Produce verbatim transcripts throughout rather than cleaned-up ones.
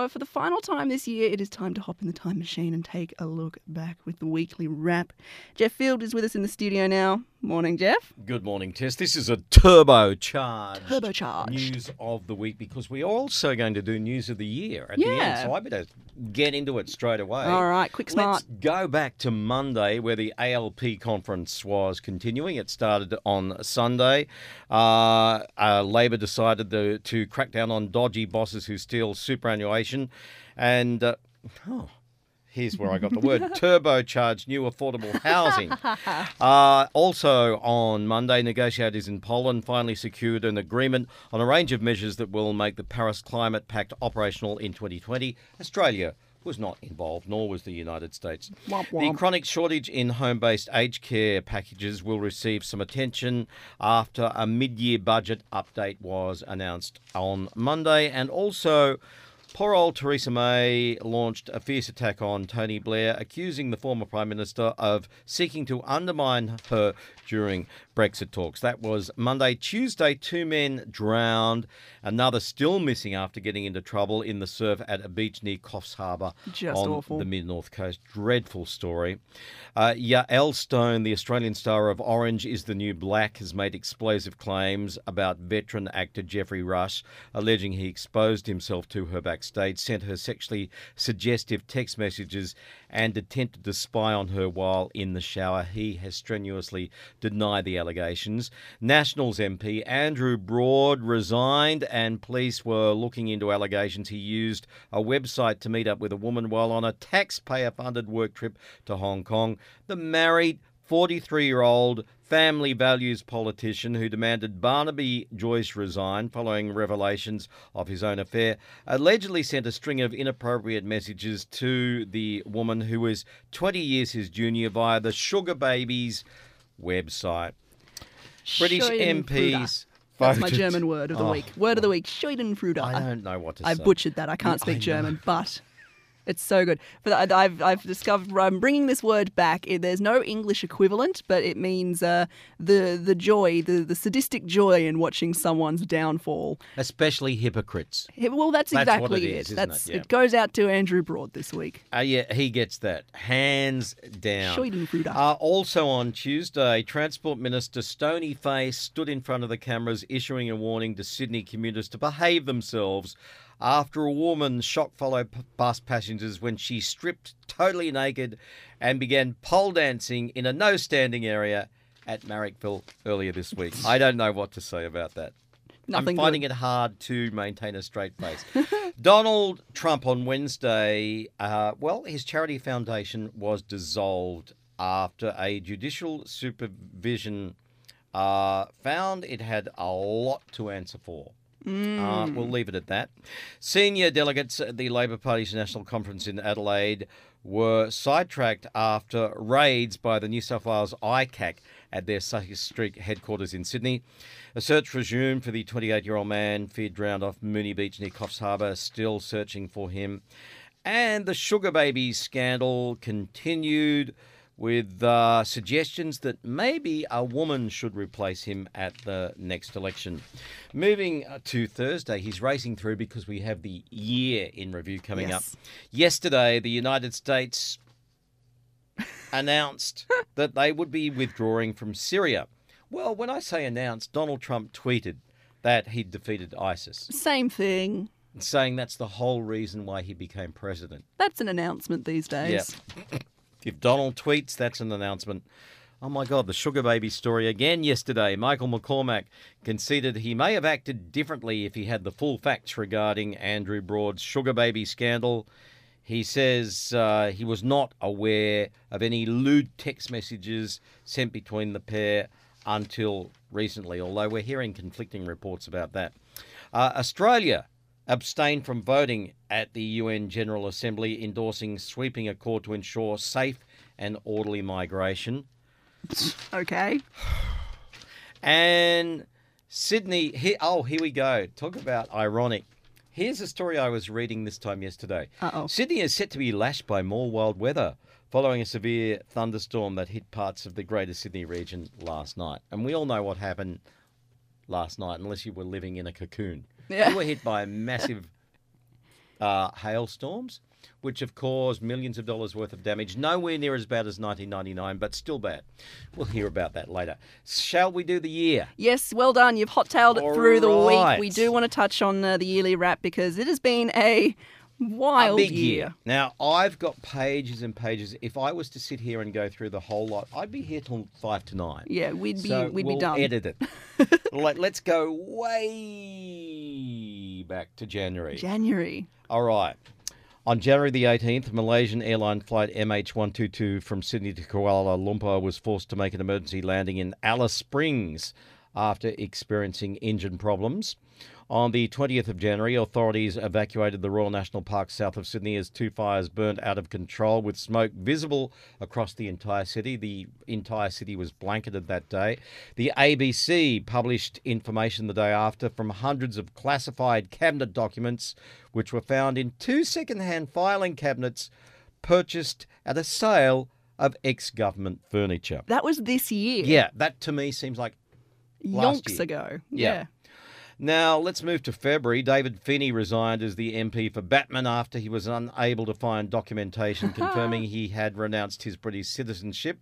for the final time this year, it is time to hop in the time machine and take a look back with the weekly wrap. Jeff Field is with us in the studio now. Morning, Jeff. Good morning, Tess. This is a turbocharged, Turbocharged. news of the week because we're also going to do news of the year at the Yeah. end. So I better get into it straight away. All right, quick smart. Let's go back to Monday where the A L P conference was continuing. It started on Sunday. Uh, uh, Labor decided to, to crack down on dodgy bosses who steal superannuation. And, uh, oh, here's where I got the word, turbocharged new affordable housing. Uh, also on Monday, negotiators in Poland finally secured an agreement on a range of measures that will make the Paris Climate Pact operational in twenty twenty. Australia was not involved, nor was the United States. Womp The womp. chronic shortage in home-based aged care packages will receive some attention after a mid-year budget update was announced on Monday. And also, poor old Theresa May launched a fierce attack on Tony Blair, accusing the former Prime Minister of seeking to undermine her during Brexit talks. That was Monday. Tuesday, two men drowned, another still missing after getting into trouble in the surf at a beach near Coffs Harbour Just on awful. the mid-north coast. Dreadful story. Uh, Yael Stone, the Australian star of Orange is the New Black, has made explosive claims about veteran actor Geoffrey Rush, alleging he exposed himself to her backstage, sent her sexually suggestive text messages and attempted to spy on her while in the shower. He has strenuously denied the allegations. Nationals M P Andrew Broad resigned and police were looking into allegations he used a website to meet up with a woman while on a taxpayer-funded work trip to Hong Kong. The married forty-three-year-old family values politician who demanded Barnaby Joyce resign following revelations of his own affair allegedly sent a string of inappropriate messages to the woman who was twenty years his junior via the Sugar Babies website. British M Ps... That's my voted- German word of the Oh, week. Word of the week, Schadenfreude. I don't know what to I say. butchered that. I can't I speak know. German, but it's so good. But I- I've I've discovered I'm bringing this word back. It- There's no English equivalent, but it means uh, the the joy, the, the sadistic joy in watching someone's downfall. Especially hypocrites. Yeah, Well, that's That's exactly what it it. is, isn't That's it? Yeah. it goes out to Andrew Broad this week. Uh, yeah, he gets that. Hands down. Schadenfreude. Uh, also on Tuesday, Transport Minister Stony Face stood in front of the cameras issuing a warning to Sydney commuters to behave themselves after a woman shock followed p- bus passengers when she stripped totally naked and began pole dancing in a no-standing area at Marrickville earlier this week. I don't know what to say about that. Nothing I'm finding good. it hard to maintain a straight face. Donald Trump on Wednesday, uh, well, his charity foundation was dissolved after a judicial supervision uh, found it had a lot to answer for. Uh, we'll leave it at that. Senior delegates at the Labor Party's National Conference in Adelaide were sidetracked after raids by the New South Wales I C A C at their Sussex Street headquarters in Sydney. A search resumed for the twenty-eight-year-old man feared drowned off Mooney Beach near Coffs Harbour, still searching for him. And the Sugar Babies scandal continued with uh, suggestions that maybe a woman should replace him at the next election. Moving uh, to Thursday, he's racing through because we have the year in review coming Yes. up. Yesterday, the United States announced that they would be withdrawing from Syria. Well, when I say announced, Donald Trump tweeted that he'd defeated ISIS, Same thing. saying that's the whole reason why he became president. That's an announcement these days. If Donald tweets, that's an announcement. Oh my God, the Sugar Baby story again yesterday. Michael McCormack conceded he may have acted differently if he had the full facts regarding Andrew Broad's Sugar Baby scandal. He says uh, he was not aware of any lewd text messages sent between the pair until recently, although we're hearing conflicting reports about that. Uh, Australia abstained from voting at the U N General Assembly, endorsing sweeping accord to ensure safe and orderly migration. Okay. And Sydney, here, oh, here we go. Talk about ironic. Here's a story I was reading this time yesterday. Uh-oh. Sydney is set to be lashed by more wild weather following a severe thunderstorm that hit parts of the Greater Sydney region last night. And we all know what happened last night, unless you were living in a cocoon. Yeah. You were hit by a massive uh, hailstorms, which have caused millions of dollars worth of damage. Nowhere near as bad as nineteen ninety-nine, but still bad. We'll hear about that later. Shall we do the year? Yes, well done. You've hot-tailed it All through the right. week. We do want to touch on uh, the yearly wrap because it has been a wild A big year. year. Now, I've got pages and pages. If I was to sit here and go through the whole lot, I'd be here till five to nine. Yeah, we'd be So we'd we'll be done. edit it. Let, let's go way back to January. January. All right. On January the eighteenth, Malaysian airline flight M H one twenty-two from Sydney to Kuala Lumpur was forced to make an emergency landing in Alice Springs after experiencing engine problems. On the twentieth of January, authorities evacuated the Royal National Park south of Sydney as two fires burned out of control with smoke visible across the entire city. The entire city was blanketed that day. The A B C published information the day after from hundreds of classified cabinet documents which were found in two second-hand filing cabinets purchased at a sale of ex-government furniture. That was this year. Yeah, that to me seems like last Yonks year. ago. Yeah. Yeah. Now, let's move to February. David Finney resigned as the M P for Batman after he was unable to find documentation confirming he had renounced his British citizenship.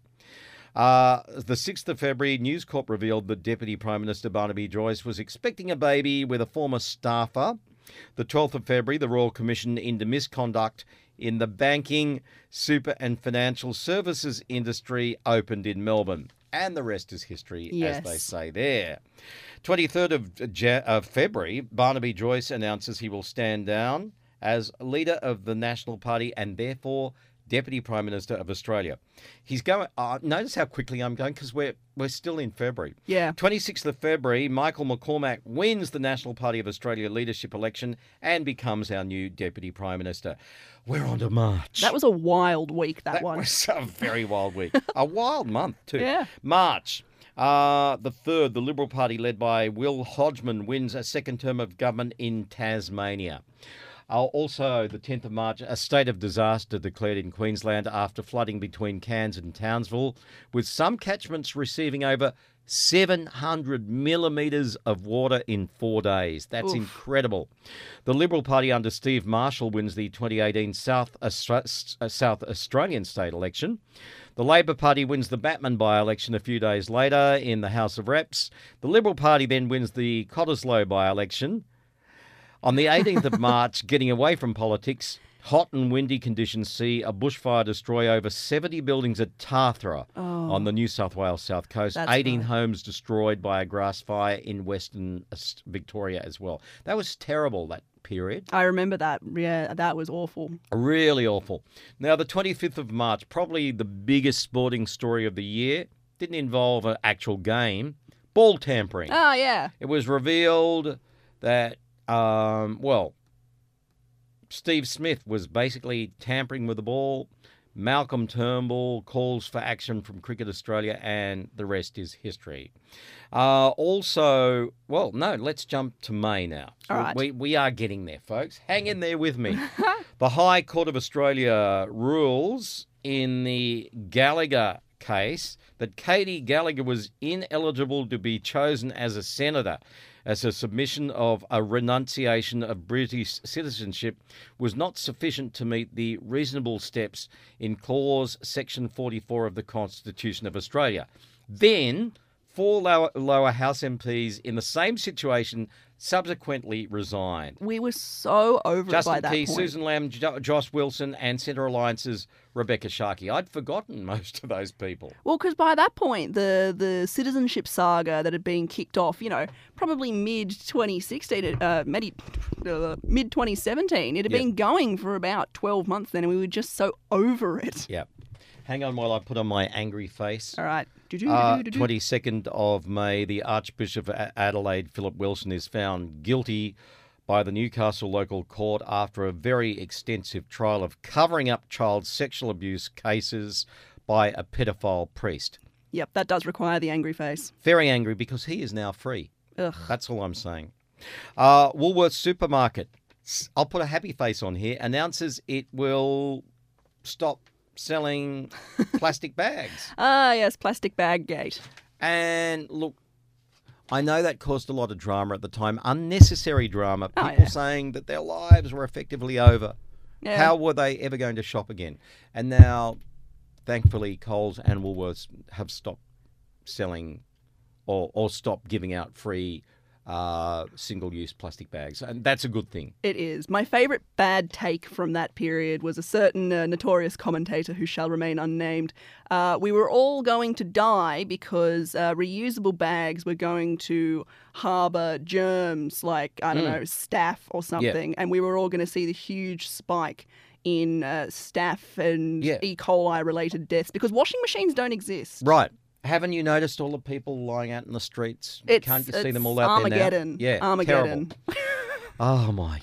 Uh, the sixth of February, News Corp revealed that Deputy Prime Minister Barnaby Joyce was expecting a baby with a former staffer. The twelfth of February, the Royal Commission into Misconduct in the Banking, Super and Financial Services industry opened in Melbourne. And the rest is history, Yes. as they say there. twenty-third of, Ja- of February, Barnaby Joyce announces he will stand down as leader of the National Party and therefore Deputy Prime Minister of Australia. He's going. Uh, notice how quickly I'm going because we're we're still in February. Yeah. twenty-sixth of February, Michael McCormack wins the National Party of Australia leadership election and becomes our new Deputy Prime Minister. We're on to March. That was a wild week, that, That one. was a very wild week. A wild month, too. Yeah. March. Uh, the third, the Liberal Party, led by Will Hodgman, wins a second term of government in Tasmania. Uh, also, the tenth of March, a state of disaster declared in Queensland after flooding between Cairns and Townsville, with some catchments receiving over seven hundred millimetres of water in four days. That's Oof. incredible. The Liberal Party under Steve Marshall wins the twenty eighteen South, Austra- uh, South Australian state election. The Labor Party wins the Batman by-election a few days later in the House of Reps. The Liberal Party then wins the Cottesloe by-election. On the eighteenth of March, getting away from politics, hot and windy conditions see a bushfire destroy over seventy buildings at Tathra on the New South Wales south coast. That's eighteen right. homes destroyed by a grass fire in Western Aus- Victoria as well. That was terrible, that period. I remember that. Yeah, that was awful. Really awful. Now, the twenty-fifth of March, probably the biggest sporting story of the year, didn't involve an actual game, ball tampering. Ah, yeah. It was revealed that, um, well, Steve Smith was basically tampering with the ball. Malcolm Turnbull calls for action from Cricket Australia, and the rest is history. Uh, also, well, no, let's jump to May now. All right. We, we are getting there, folks. Hang in there with me. The High Court of Australia rules in the Gallagher case that Katie Gallagher was ineligible to be chosen as a senator, as a submission of a renunciation of British citizenship was not sufficient to meet the reasonable steps in Clause Section forty-four of the Constitution of Australia. Then, four lower, lower house M Ps in the same situation subsequently resigned. We were so over it by Justin that Key, point. Susan Lamb, jo- Josh Wilson, and Centre Alliance's Rebecca Sharkey. I'd forgotten most of those people. Well, because by that point, the the citizenship saga that had been kicked off, you know, probably mid twenty sixteen, uh, maybe uh, mid twenty seventeen, it had Yeah. been going for about twelve months then, and we were just so over it. Yeah. Hang on while I put on my angry face. All right. Uh, twenty-second of May, the Archbishop of A- Adelaide, Philip Wilson, is found guilty by the Newcastle local court after a very extensive trial of covering up child sexual abuse cases by a pedophile priest. Yep, that does require the angry face. Very angry because he is now free. Ugh. That's all I'm saying. Uh, Woolworths Supermarket, s- I'll put a happy face on here, announces it will stop selling plastic bags. Ah, yes, plastic bag gate. And look, I know that caused a lot of drama at the time, unnecessary drama, Oh, people yeah. saying that their lives were effectively over. Yeah. How were they ever going to shop again? And now, thankfully, Coles and Woolworths have stopped selling or, or stopped giving out free uh, single-use plastic bags. And that's a good thing. It is. My favourite bad take from that period was a certain uh, notorious commentator who shall remain unnamed. Uh, we were all going to die because uh, reusable bags were going to harbour germs like, I don't Mm. know, staph or something. And we were all going to see the huge spike in uh, staph and Yeah. E. coli related deaths because washing machines don't exist. Right. Haven't you noticed all the people lying out in the streets? It's, Can't you see it's them all out Armageddon. there now? Yeah, Armageddon. terrible. Oh, my.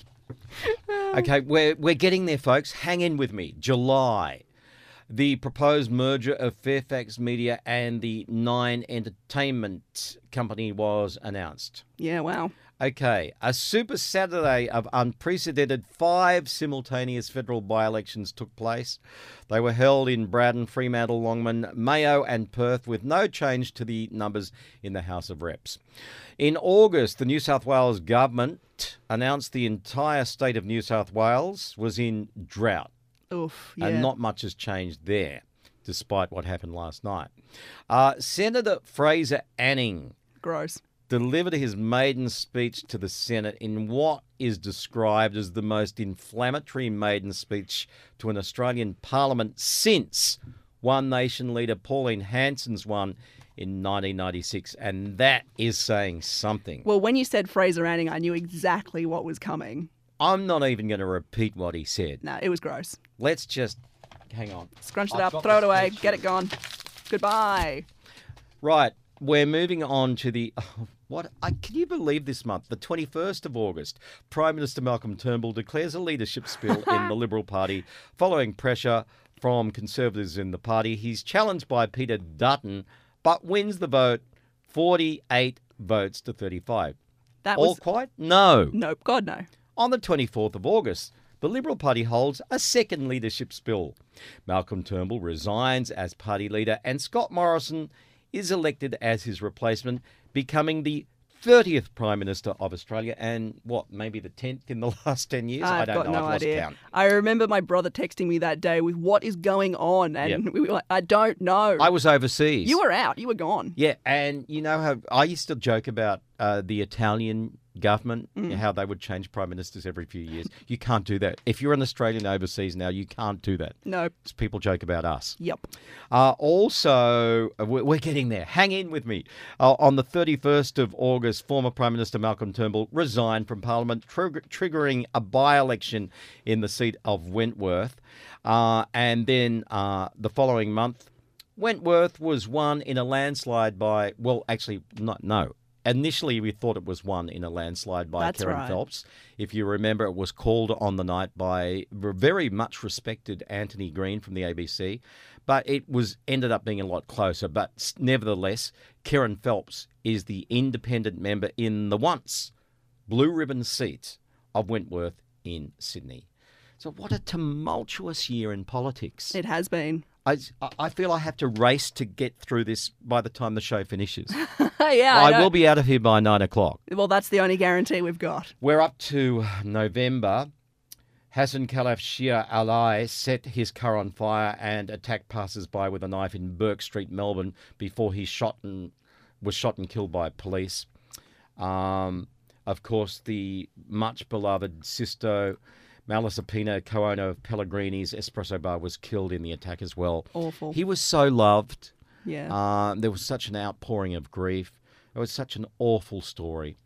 Okay, we're, we're getting there, folks. Hang in with me. July. The proposed merger of Fairfax Media and the Nine Entertainment Company was announced. Yeah, wow. Okay, a super Saturday of unprecedented five simultaneous federal by-elections took place. They were held in Braddon, Fremantle, Longman, Mayo and Perth with no change to the numbers in the House of Reps. In August, the New South Wales government announced the entire state of New South Wales was in drought. Oof, yeah. And not much has changed there, despite what happened last night. Uh, Senator Fraser Anning Gross. delivered his maiden speech to the Senate in what is described as the most inflammatory maiden speech to an Australian parliament since One Nation leader Pauline Hanson's one in nineteen ninety-six, and that is saying something. Well, when you said Fraser Anning, I knew exactly what was coming. I'm not even going to repeat what he said. No, it was gross. Let's just hang on. Scrunch it I've up, got throw it the away, speech get here. it gone. Goodbye. Right, we're moving on to the... Oh, what? I, can you believe this month, the twenty-first of August, Prime Minister Malcolm Turnbull declares a leadership spill in the Liberal Party following pressure from Conservatives in the party. He's challenged by Peter Dutton, but wins the vote forty-eight votes to thirty-five. That All was... quiet? No. Nope, God no. On the twenty-fourth of August, the Liberal Party holds a second leadership spill. Malcolm Turnbull resigns as party leader and Scott Morrison is elected as his replacement, becoming the thirtieth Prime Minister of Australia and, what, maybe the tenth in the last ten years? I've I don't got know. no I've lost idea. count. I remember my brother texting me that day with what is going on, and Yeah. we were like, I don't know. I was overseas. You were out. You were gone. Yeah, and you know how I used to joke about uh, the Italian government, Mm. how they would change prime ministers every few years. You can't do that. If you're an Australian overseas now, you can't do that. No. People joke about us. Yep. Uh, also, uh, we're we're getting there. Hang in with me. Uh, on the thirty-first of August, former Prime Minister Malcolm Turnbull resigned from Parliament, trigger- triggering a by-election in the seat of Wentworth. Uh, and then uh, the following month, Wentworth was won in a landslide by, well, actually, not, no. Initially, we thought it was won in a landslide by That's Karen right. Phelps. If you remember, it was called on the night by very much respected Anthony Green from the A B C, but it was ended up being a lot closer. But s- nevertheless, Karen Phelps is the independent member in the once blue ribbon seat of Wentworth in Sydney. So what a tumultuous year in politics. It has been. I, I feel I have to race to get through this by the time the show finishes. yeah, I, I know. will be out of here by nine o'clock. Well, that's the only guarantee we've got. We're up to November. Hassan Khalaf Shia Ali set his car on fire and attacked passers-by with a knife in Burke Street, Melbourne, before he shot and was shot and killed by police. Um, of course, the much beloved Sisto Malasapina, co-owner of Pellegrini's Espresso Bar, was killed in the attack as well. Awful. He was so loved. Yeah. Uh, there was such an outpouring of grief. It was such an awful story.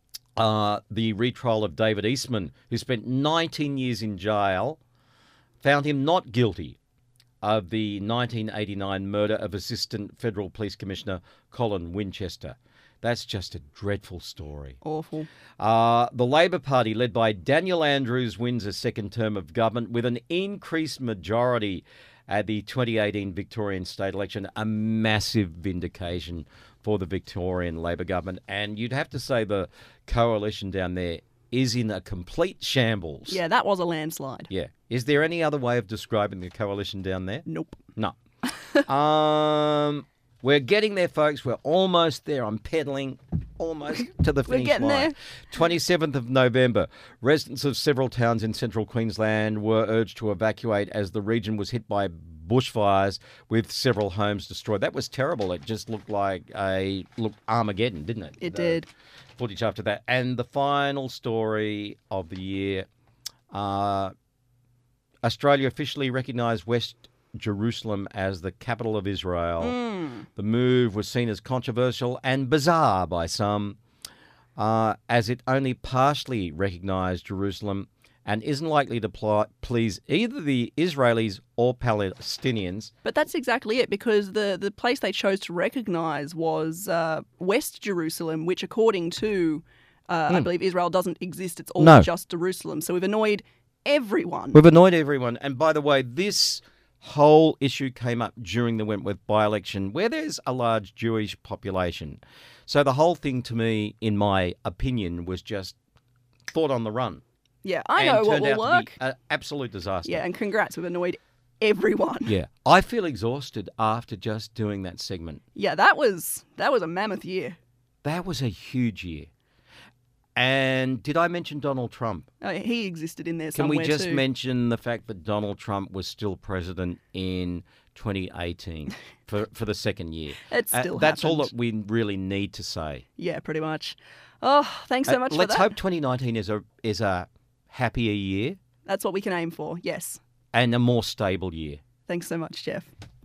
Uh, the retrial of David Eastman, who spent nineteen years in jail, found him not guilty of the nineteen eighty-nine murder of Assistant Federal Police Commissioner Colin Winchester. That's just a dreadful story. Awful. Uh, the Labor Party, led by Daniel Andrews, wins a second term of government with an increased majority at the twenty eighteen Victorian state election, a massive vindication for the Victorian Labor government. And you'd have to say the coalition down there is in a complete shambles. Yeah, that was a landslide. Yeah. Is there any other way of describing the coalition down there? Nope. No. um, we're getting there, folks. We're almost there. I'm pedaling. almost to the We're finish getting line. there. twenty-seventh of November, residents of several towns in central Queensland were urged to evacuate as the region was hit by bushfires with several homes destroyed. That was terrible. It just looked like a look Armageddon, didn't it? It The did. Footage after that. And the final story of the year, uh, Australia officially recognised West Jerusalem as the capital of Israel. Mm. The move was seen as controversial and bizarre by some, uh, as it only partially recognised Jerusalem and isn't likely to pl- please either the Israelis or Palestinians. But that's exactly it, because the, the place they chose to recognise was uh, West Jerusalem, which, according to, uh, I believe, Israel doesn't exist. It's all No. just Jerusalem. So we've annoyed everyone. We've annoyed everyone. And by the way, this whole issue came up during the Wentworth by-election, where there's a large Jewish population. So the whole thing, to me, in my opinion, was just thought on the run. Yeah, I and know what turned will out work. to be an absolute disaster. Yeah, and congrats, we've annoyed everyone. Yeah. I feel exhausted after just doing that segment. Yeah, that was that was a mammoth year. That was a huge year. And did I mention Donald Trump? Oh, he existed in there Can somewhere we just too. mention the fact that Donald Trump was still president in twenty eighteen for, for the second year? It Uh, still that's all happened. that we really need to say. Yeah, pretty much. Oh, thanks so Uh, much Let's for that. hope twenty nineteen is a is a happier year That's what we can aim for. Yes. and a more stable year. Thanks so much, Jeff.